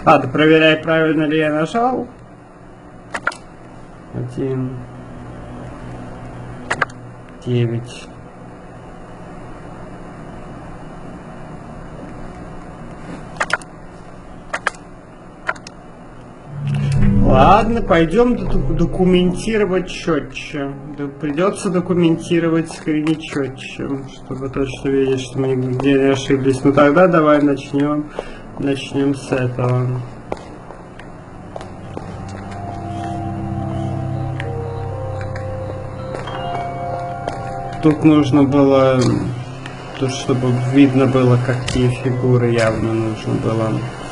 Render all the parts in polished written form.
Ладно, проверяй, правильно ли я нажал. 1, 9. Ладно, пойдем документировать четче. Придется документировать скрины четче, чтобы точно видеть, что мы нигде не ошиблись. Ну тогда давай начнем с этого. Тут нужно было, тут чтобы видно было, какие фигуры явно нужно было.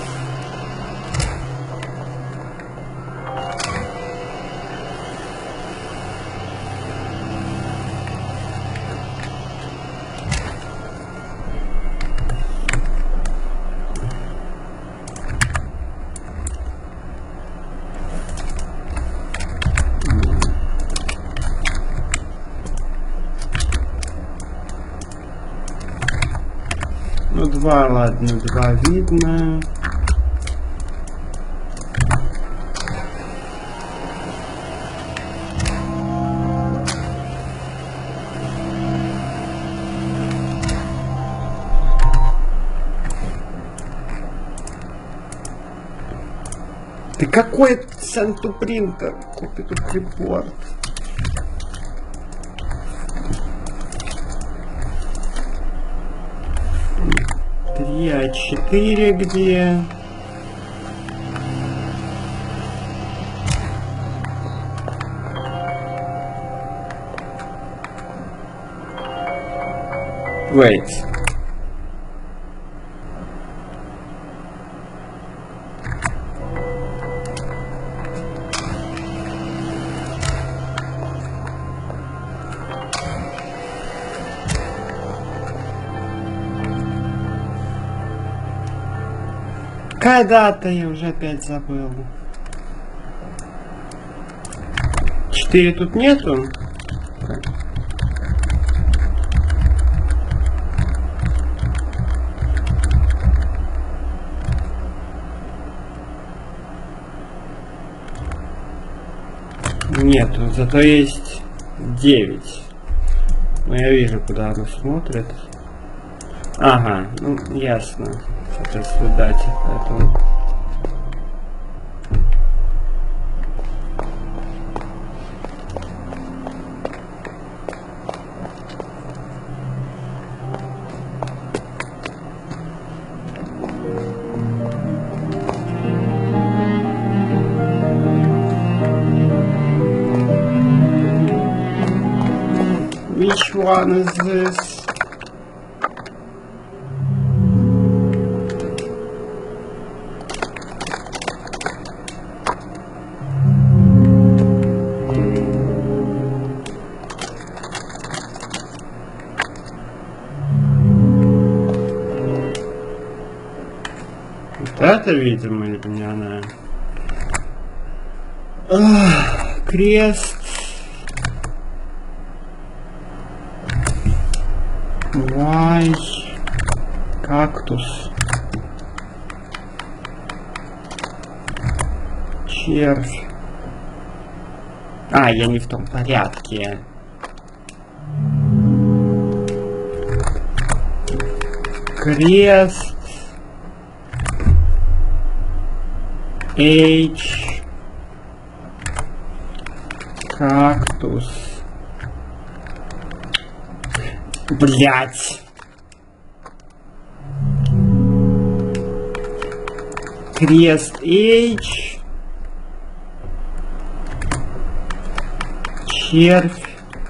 Ну, 2, ладно, 2 видно. Ты какой send to printer? Copy to report. А 4 где? Wait. Какая дата? Я уже опять забыл. 4 тут нету? Нету, зато есть 9. Ну, я вижу, куда она смотрит. Ага, ну ясно. Соответственно, дате, поэтому... Which one is this? Это, видимо, не она. Крест. Y. Кактус. Червь. А, я не в том порядке. Крест. H. Кактус. Блять. Крест H. Червь.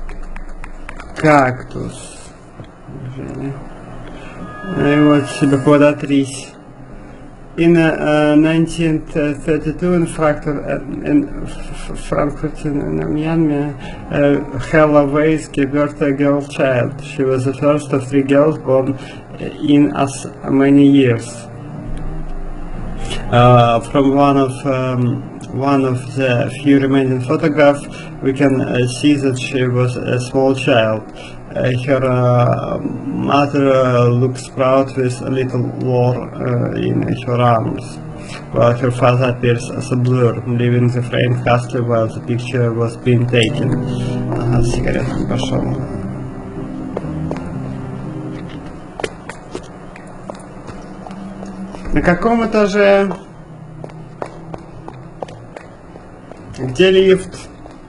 Кактус. И вот себе квадратрись. In 1932 in Frankfurt in Myanmar, Hella Weiss gave birth to a girl child. She was the first of 3 girls born in as many years. From one of the few remaining photographs, we can see that she was a small child. Her mother looks proud with a little war in her arms, while her father appears as a blur, leaving the frame castle while the picture was being taken. Ага, с сигаретами пошел. На каком этаже? Где лифт?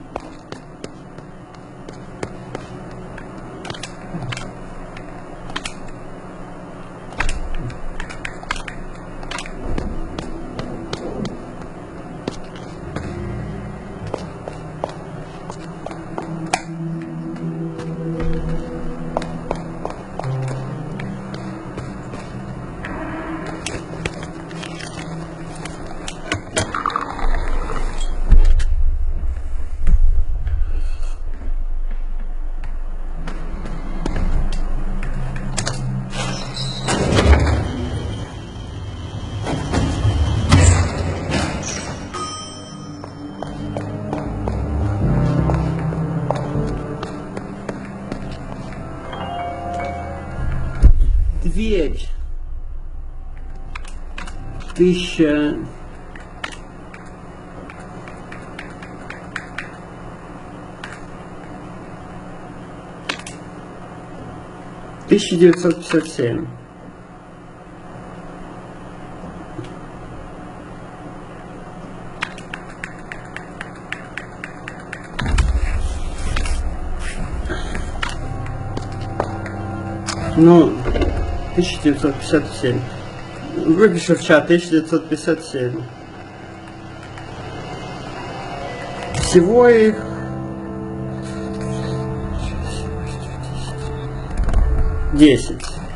Дверь. 1000. Тысяча 957. Ну, 1957. Выпишу в чат 1957. Всего их 10.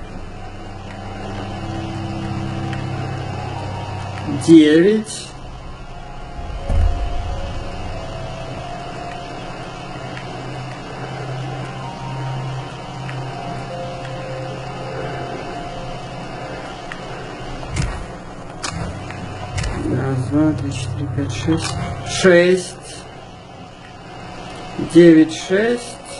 9. Раз, два, три, четыре, пять, шесть. 6. 9, 6.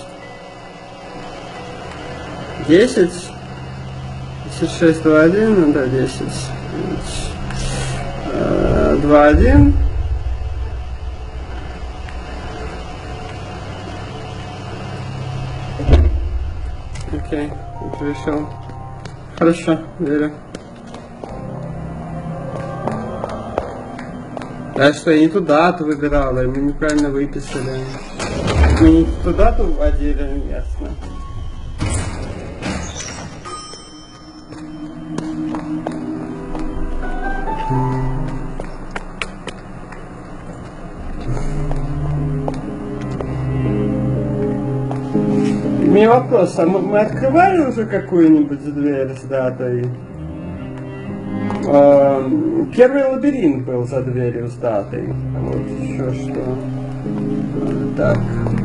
10. 56, 2, 1. Ну да, 10. 2, 1. Окей, решил. Хорошо, верю. Да что, я не ту дату выбирала, мы неправильно выписали. Мы не ту дату вводили, ясно. У меня вопрос, а мы открывали уже какую-нибудь дверь с датой? Первый лабиринт был за дверью с датой. Вот еще что. Так.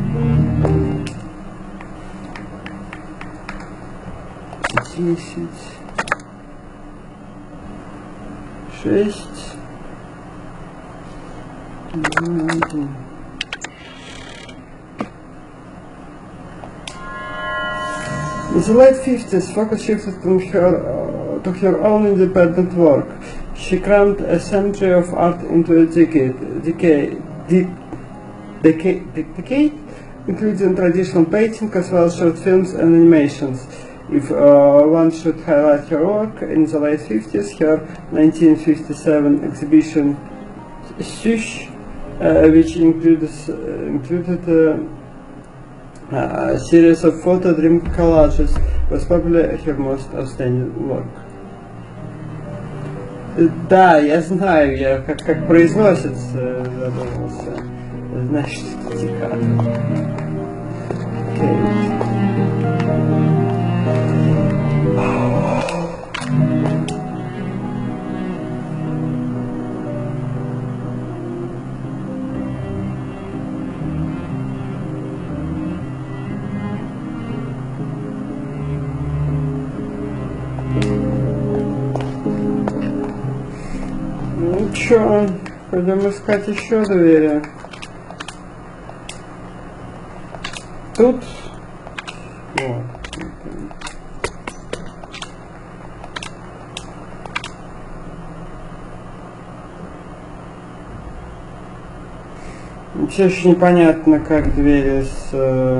Десять. 6. 1. In the late 50s, focus shifted to her own independent work. She crammed a century of art into a decade, including traditional painting as well as short films and animations. If one should highlight her work in the late 50s, her 1957 exhibition Sush, which included a series of photo dream collages, was probably her most outstanding work. Да, я знаю, я как произносится, задумался. Значит, цикада. Окей. Ну чё, пойдем искать еще двери. Тут. Вот. Все еще непонятно, как двери с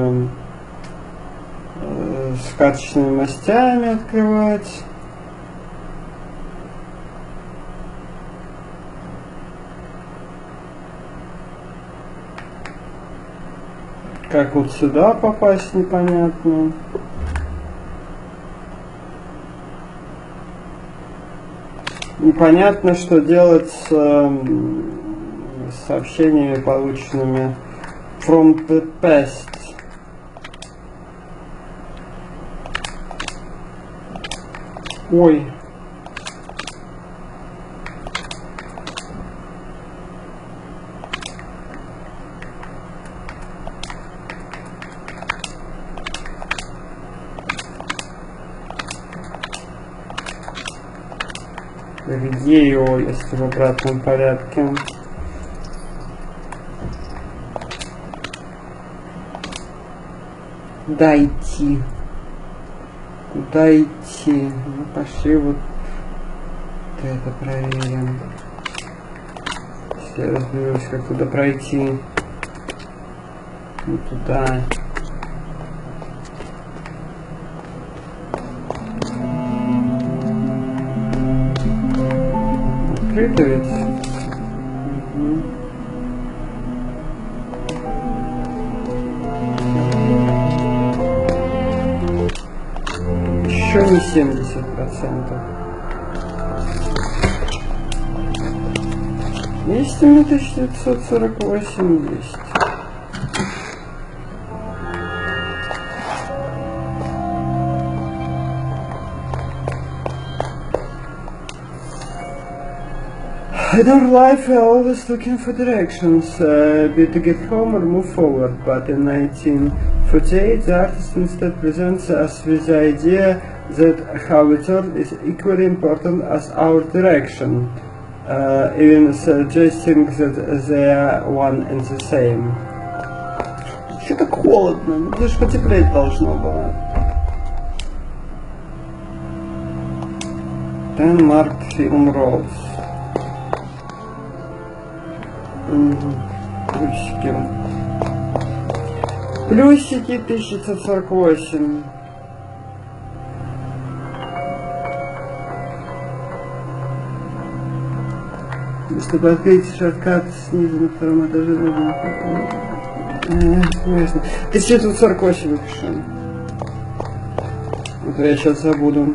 карточными мастями открывать. Как вот сюда попасть, непонятно. Непонятно, что делать с сообщениями, полученными from the past. Ой. Где его, если в обратном порядке? Куда идти? Куда идти? Ну, пошли вот это проверим. Если я разберусь, как туда пройти. Не туда. Открыто ведь? Еще не 70%. Есть у меня 1948 есть. In our life, we are always looking for directions, be to get home or move forward, but in 1948 the artist instead presents us with the idea that how we turn is equally important as our direction, even suggesting that they are one and the same. Что так холодно? Здесь потеплеть должно было. Ten marked film rolls. Плюсики. Плюсики 1948. Чтобы открыть шорткат снизу на втором этаже, нужно... 1948 напишу. Это я сейчас забуду.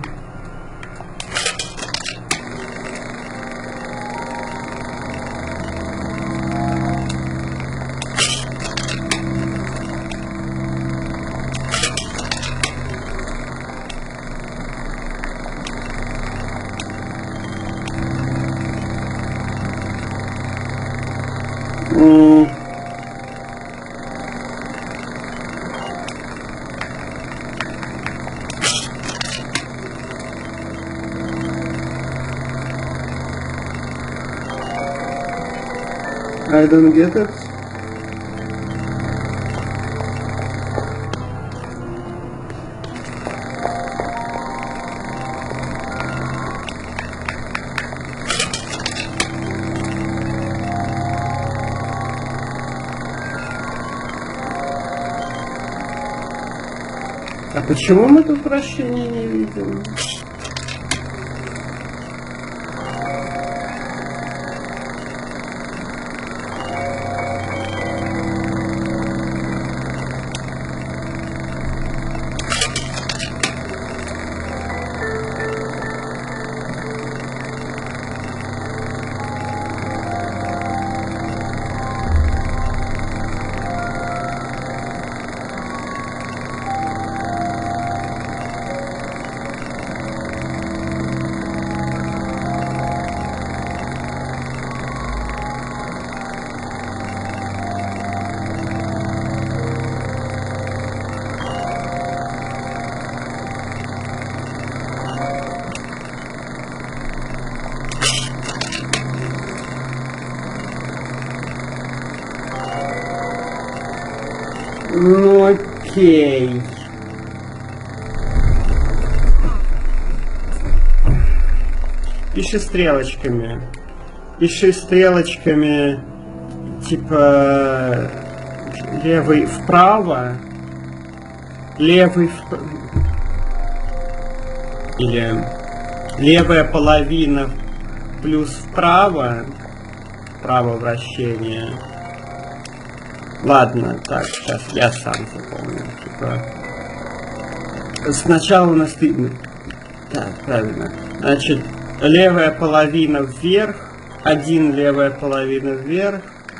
I don't get it. А почему мы тут вращения не видим? Ну окей. Пиши стрелочками. Пиши стрелочками типа левый вправо, левый или левая половина плюс вправо, право вращения. Ладно, так, сейчас я сам запомню. Типа, сначала у нас так, правильно. Значит, левая половина вверх, 1 левая половина вверх,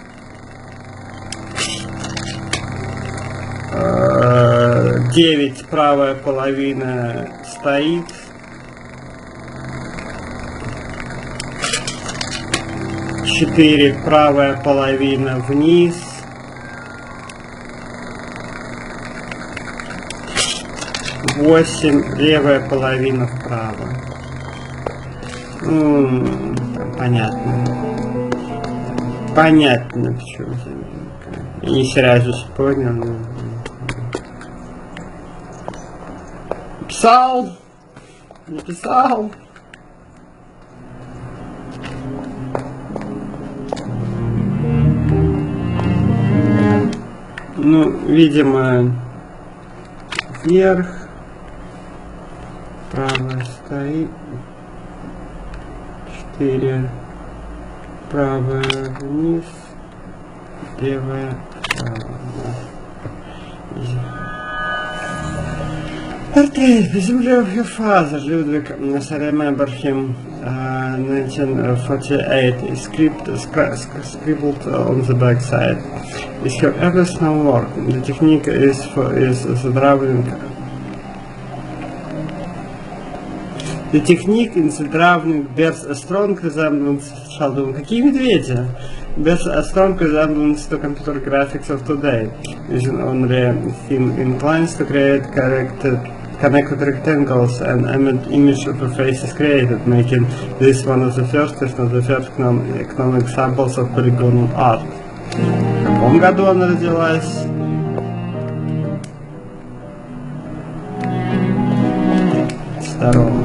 9 правая половина стоит, 4 правая половина вниз, 8 левая половина вправо. Понятно. Понятно, почему. Я не сразу понял. Написал. Написал. Ну, видимо, вверх, право стоит, 4, правое вниз, левое вправо. Portrait, presumably of your father, Ludwig, as I remember him, 1948, scribbled on the backside. Is your everything work? The technique is the drawing. The technique in the drawing bears a strong resemblance. Какие медведи? Bears a strong resemblance to computer graphics of today, using only thin inclines to create connected rectangles and image of a face is created, making this one of the first, if not the first, known examples of polygonal art. В каком году она родилась? Втором.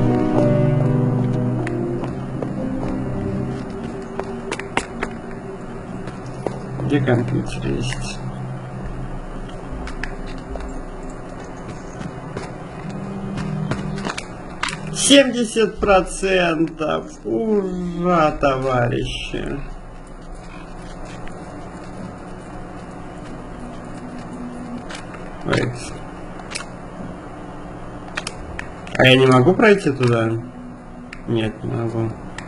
Где компьютер есть? %! Ура, товарищи! Wait. А я не могу пройти туда? Нет, не могу.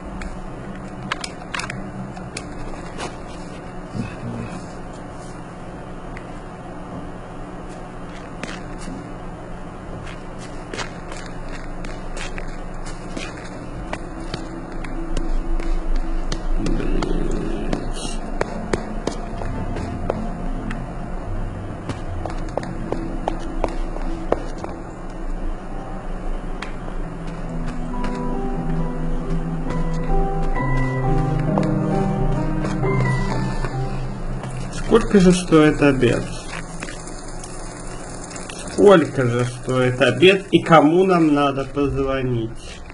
Сколько же стоит обед? Сколько же стоит обед и кому нам надо позвонить?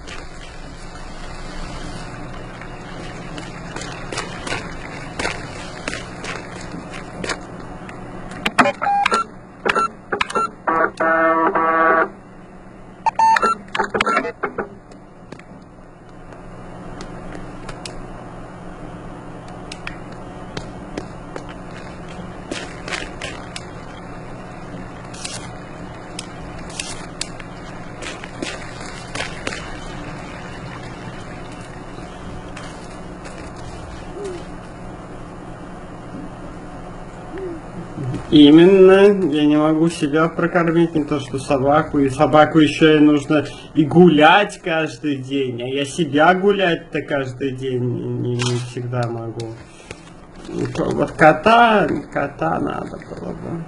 Именно, я не могу себя прокормить, не то что собаку, и собаку еще и нужно и гулять каждый день, а я себя гулять-то каждый день не всегда могу. Вот кота надо было бы.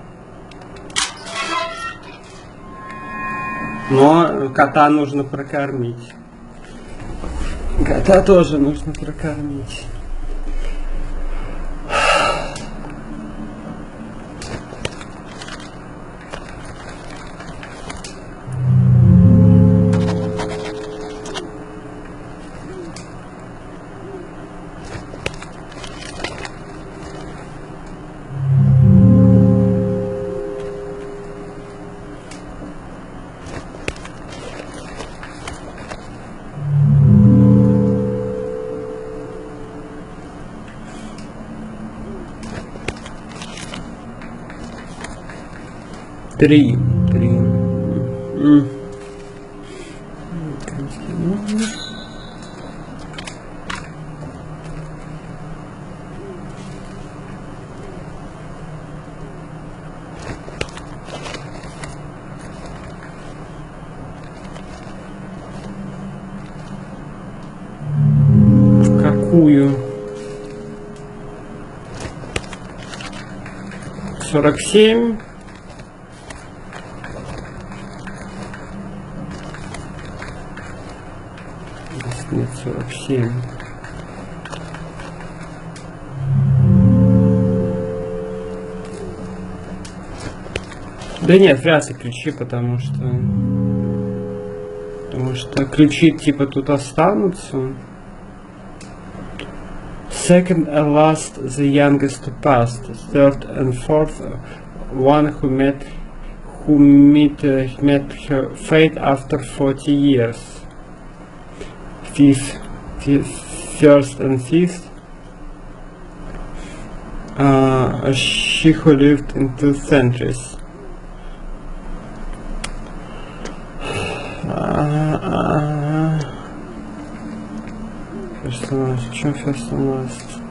Но кота нужно прокормить. Кота тоже нужно прокормить. 3. Какую? 47. Нет, 47. Да нет, вряд ли ключи, потому что ключи типа тут останутся. Second and last, the youngest to pass. Third and fourth, one who met her fate after 40 years. First and fifth, she who lived in 2 centuries. First and last. Чем first and last?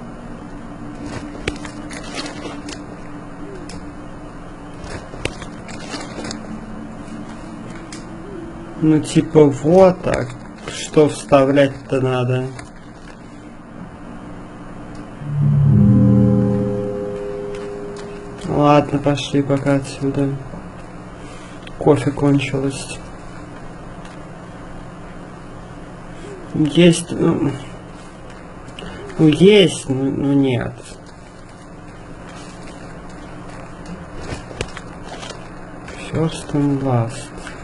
Ну типа вот так. Что вставлять-то надо? Ладно, пошли пока отсюда. Кофе кончилось. Есть, ну есть, ну нет. First and last.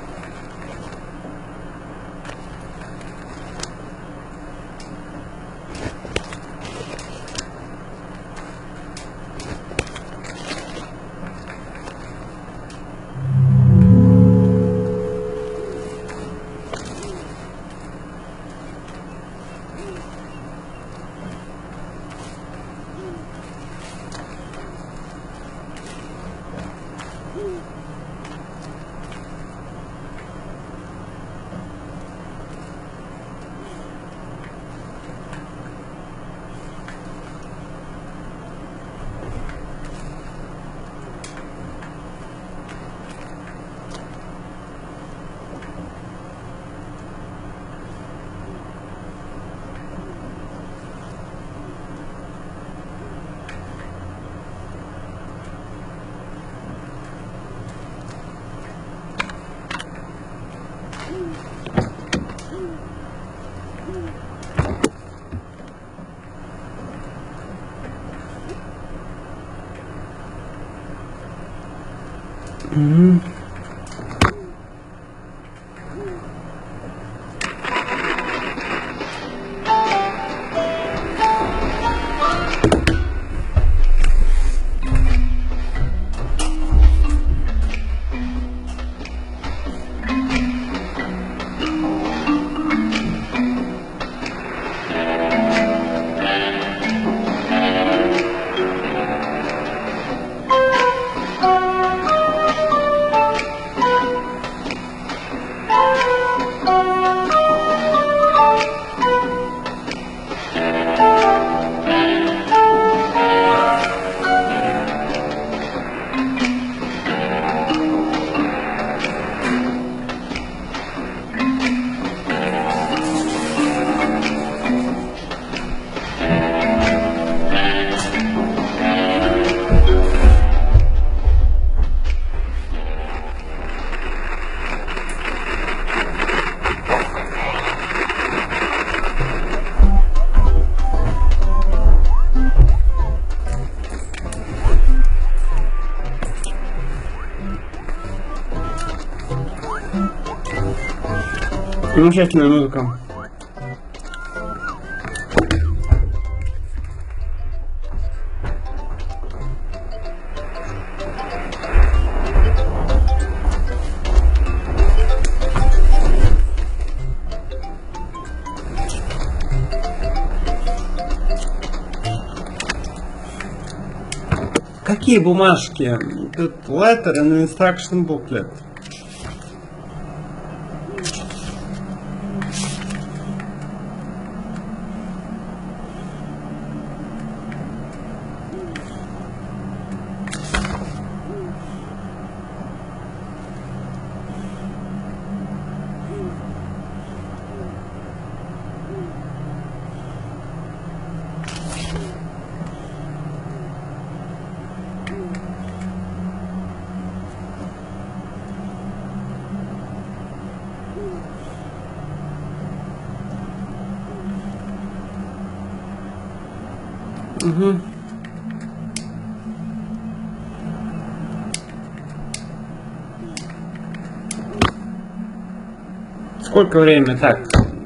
Замечательная музыка. какие бумажки? Тут letter and instruction booklet. Угу. Сколько время? Так.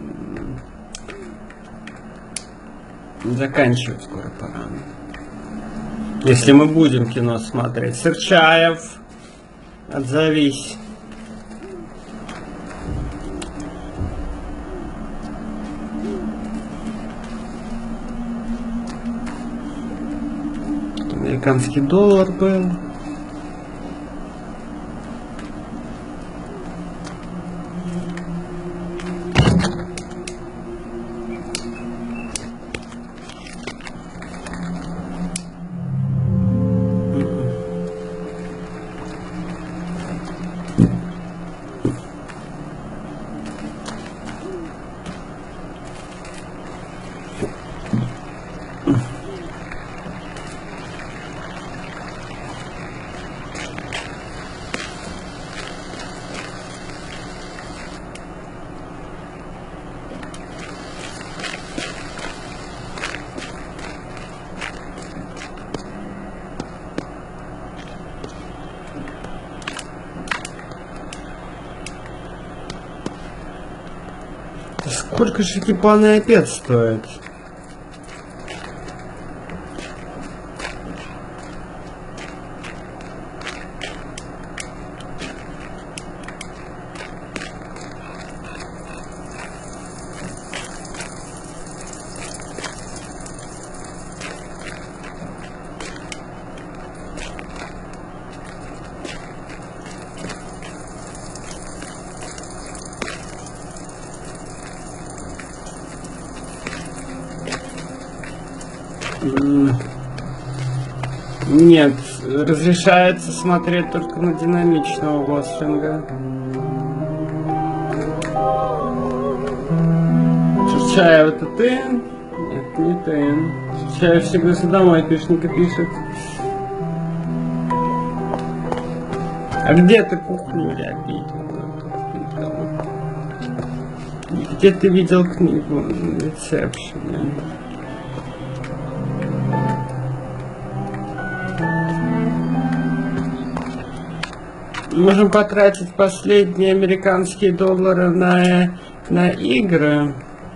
Заканчивать скоро пора. Если мы будем кино смотреть. Серчаев, отзовись. Американский доллар был. Сколько же экипанный опять стоит? Нет, разрешается смотреть только на динамичного Гослинга. Чурчаев, это ты? Нет, не ты. Чурчаев всегда домой пишненько пишет. А где ты кухню видел? Где ты видел книгу на ресепшене? Можем потратить последние американские доллары на игры.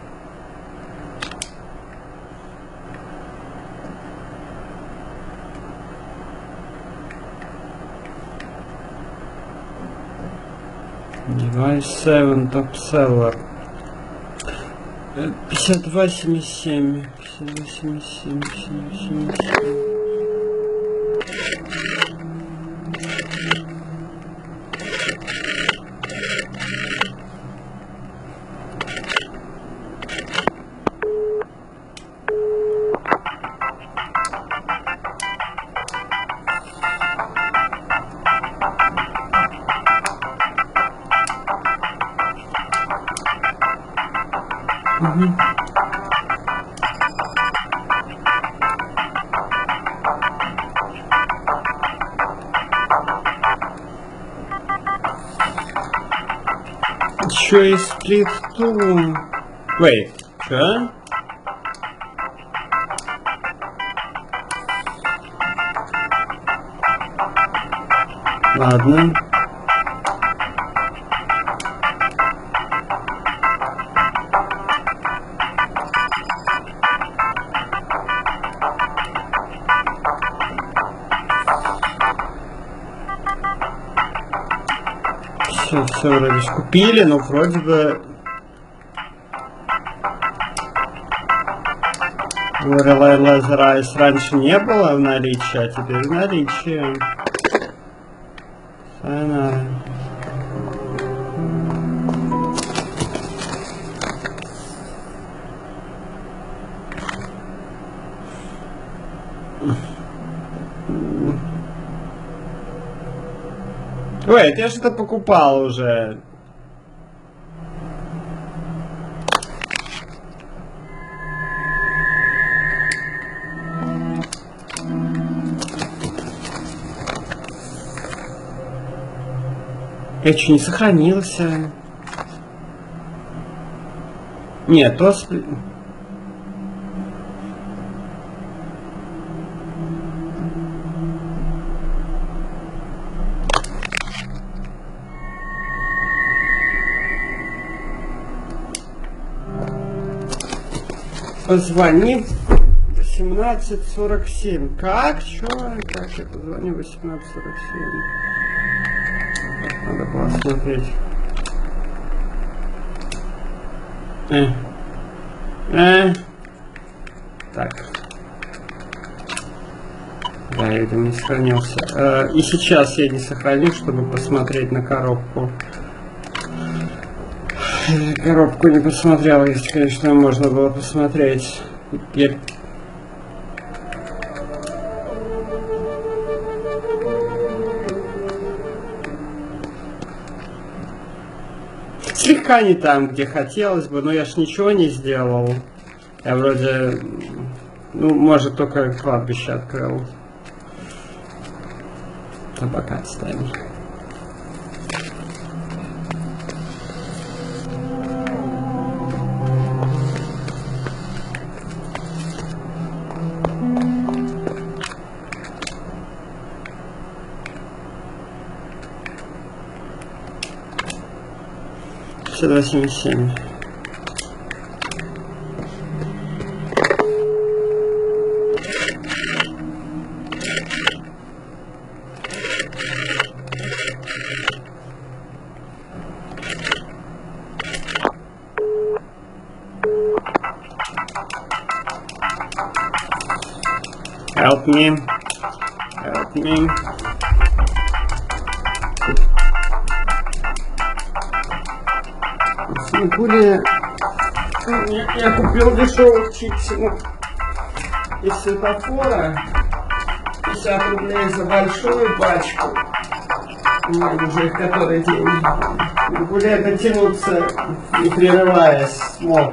Device 7 Top Seller 52.77 52.77 52.77. Еще и сплит ту. Wait, что? Ладно. Все вроде купили, но вроде бы Lorelei Lazarus раньше не было в наличии, а теперь в наличии. Sayonara. Ой, я что-то покупал уже. Я что, не сохранился? Нет, то... Позвони 18:47. Как? Чё? Так, я позвоню 18:47. Надо посмотреть. Так. Да, я видимо не сохранился. И сейчас я не сохраню, чтобы посмотреть на коробку. Коробку не посмотрел, если, конечно, можно было посмотреть. Слегка не там, где хотелось бы, но я ж ничего не сделал. Я вроде, ну, может, только кладбище открыл. Табака отставим. Все 87. Help me. Help me. Были... Я купил дешевых чипсов из светофора. 50 рублей за большую пачку. Уже их который день. Гуляй дотянуться, не прерываясь, смог.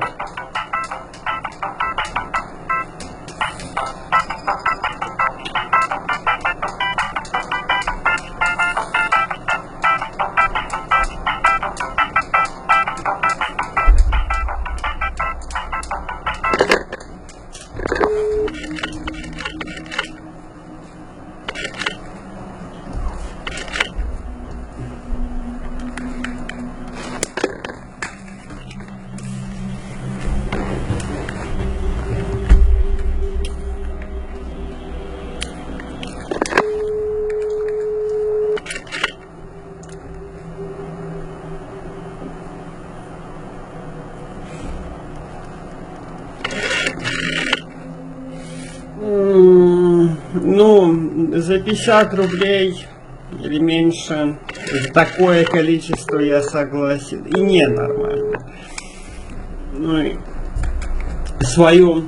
Ну, за 50 рублей или меньше, за такое количество я согласен. И не нормально. Ну и свою...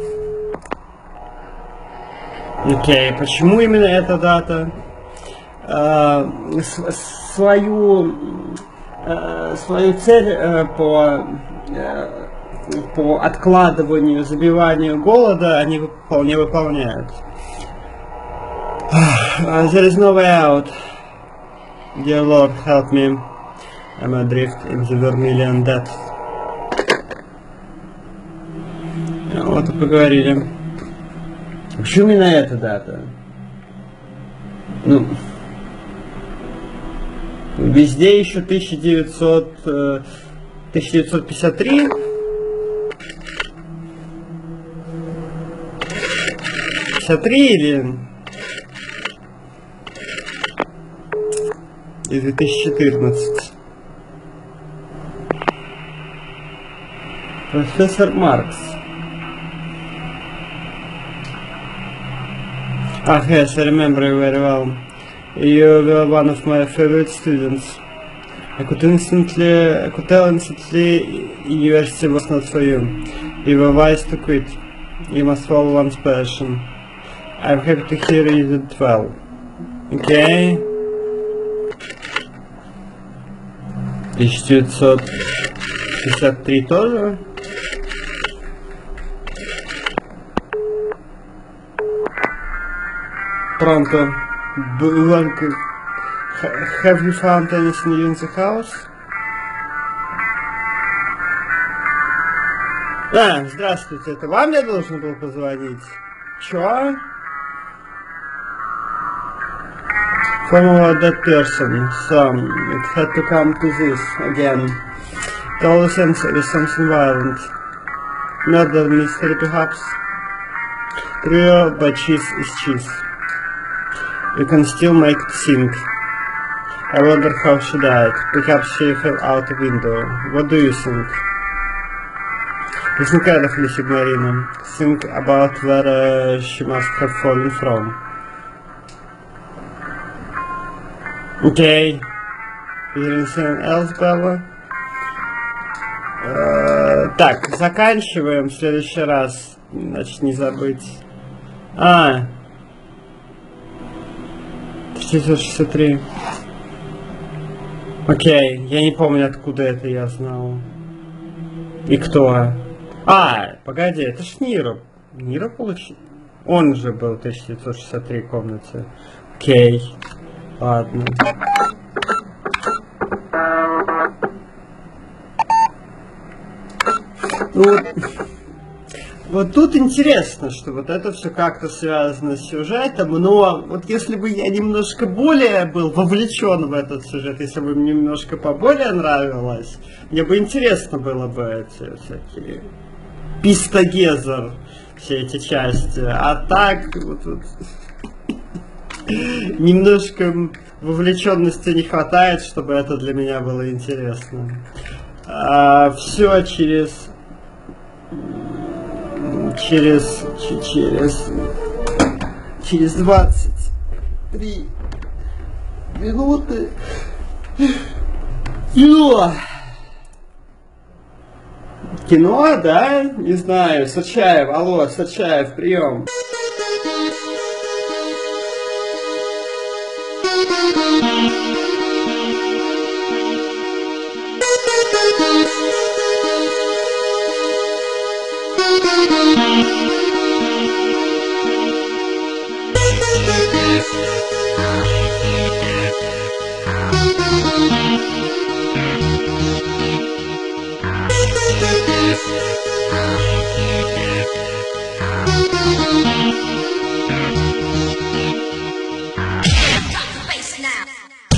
Окей, почему именно эта дата? Свою цель по откладыванию, забиванию голода они вполне выполняют. There is no way out. Dear Lord, help me. I'm adrift in the vermilion depth. Вот и поговорили. Почему именно эта дата? Ну, везде еще 1953. 53 или 2014. Профессор Маркс. Ah, yes, I remember you very well. You were one of my favorite students. I could tell instantly university was not for you. You were wise to quit. You must follow one's passion. I'm happy to hear you did well. Okay. 1963 тоже. Pronto. Blanco. Have you found anything new in the house? Здравствуйте, это вам я должен был позвонить? Чё? From that person, so it had to come to this again. The whole sensory is something violent. Murder mystery perhaps? True, but cheese is cheese. You can still make it sing. I wonder how she died. Perhaps she fell out a window. What do you think? Listen carefully, Signorina. Think about where she must have fallen from. Okay. Is there anything else, Bella? Так, заканчиваем в следующий раз. Значит, не забыть. 1963. Окей, я не помню, откуда это я знал. И кто? Погоди, это ж Ниро. Ниро получил? Он же был в 1963 комнате. Окей. Ладно. Вот тут интересно, что вот это все как-то связано с сюжетом, но вот если бы я немножко более был вовлечен в этот сюжет, если бы мне немножко поболее нравилось, мне бы интересно было бы эти всякие пистагезер, все эти части, а так вот немножко вовлеченности не хватает, чтобы это для меня было интересно. Все через 23 минуты. Кино, да? Не знаю. Сачаев, алло, Сачаев, прием. Face now.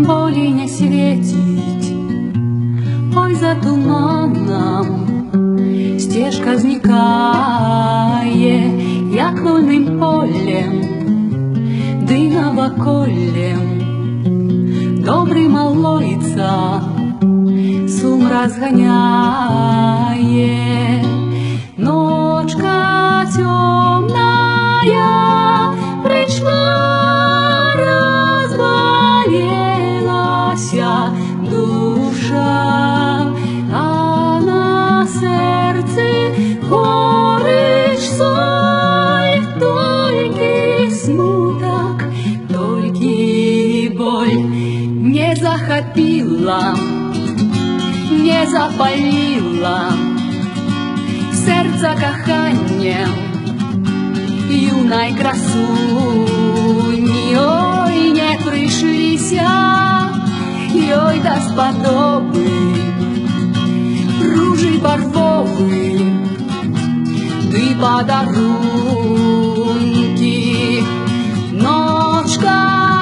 болей не свеціць. Ой, за туманом стежка зникае, як вольным полем, ды наваколлем добрый малойца сум разганяе. Ночка темная пришла, разболелася душа, а на сердце горыч соль, толькі смуток, толькі боль не захопила, не запалила сердца коханьем юной красуни. Ой, не прышліся ёй даспадобы ружы барвовы ды падарункі. Ночка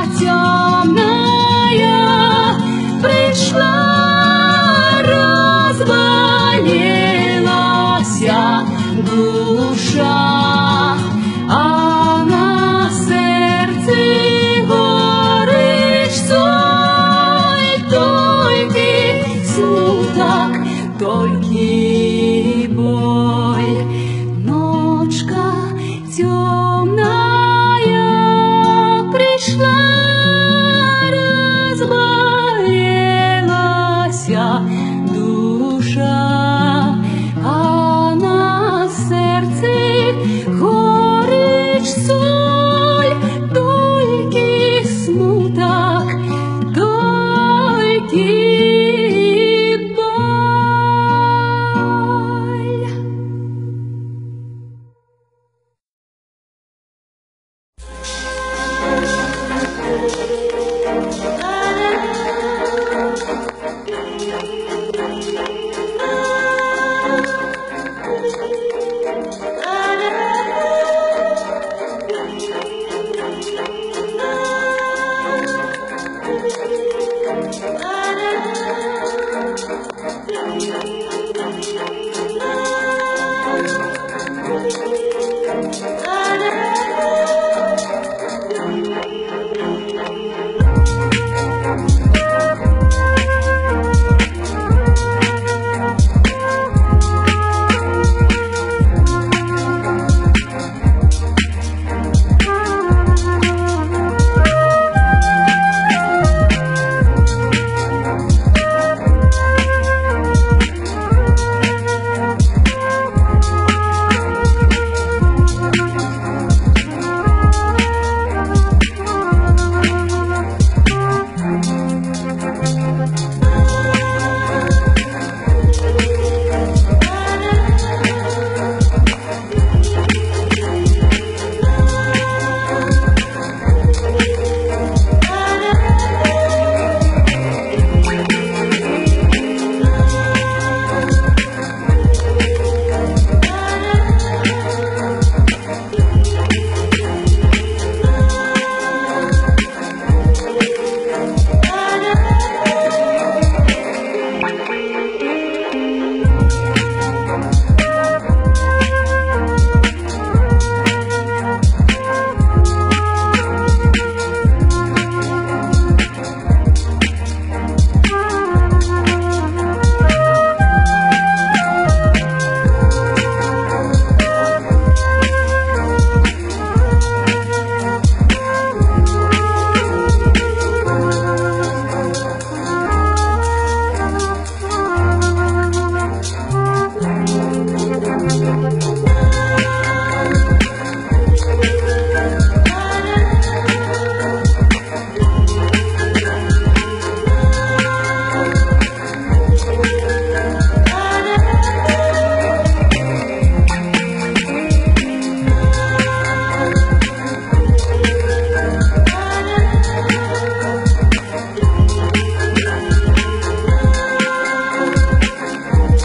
темная пришла, разболелася душа, а на сердце горыч соль, толькі смуток, толькі